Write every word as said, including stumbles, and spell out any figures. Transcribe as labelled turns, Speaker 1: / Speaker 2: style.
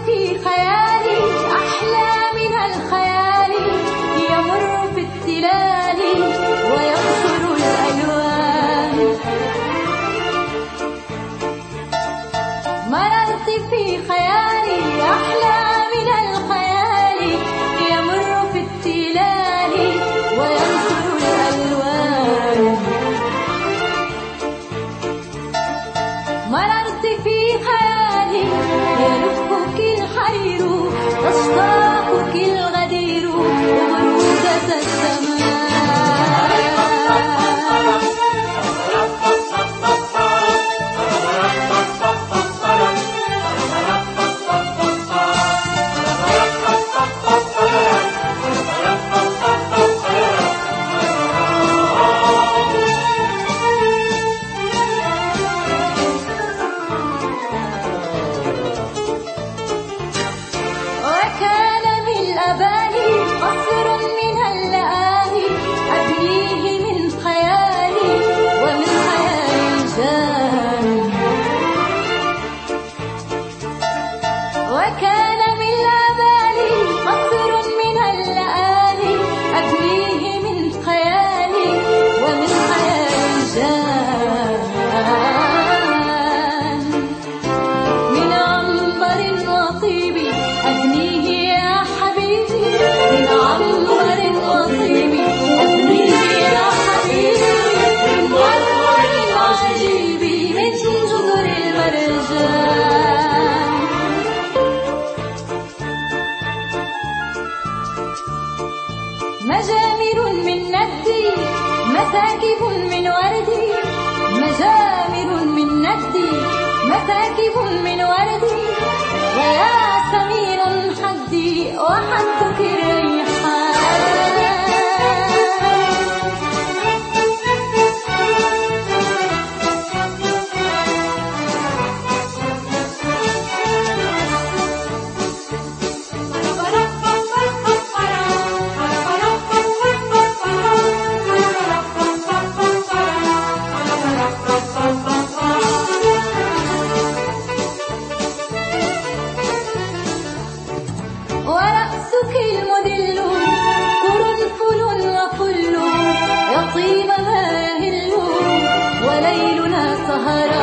Speaker 1: في خيالي أحلى من الخيال، يمر في التلال وينشر الألوان. مررت في خيالي أحلى من الخيال، يمر في التلال وينشر الألوان. مررت في خيالي يلفك الحرير، تشتاقك الغدير وبروزة السماء. وكان من الآبال قصر من اللآلي، أبنيه من خيالي ومن خيال جان. من عنبر وطيب أبنيه يا حبيبي، من عنبر وطيب أبنيه يا حبيبي، من عنبر عجيب من جذر المرجان. مجامر من ندي مساكب من وردي، مجامر من ندي مساكب من وردي، ويا سمير حدي وحدك الريحان. ورأسك المدل قرنفل وفل، يطيب ما يهل وليلنا سهران.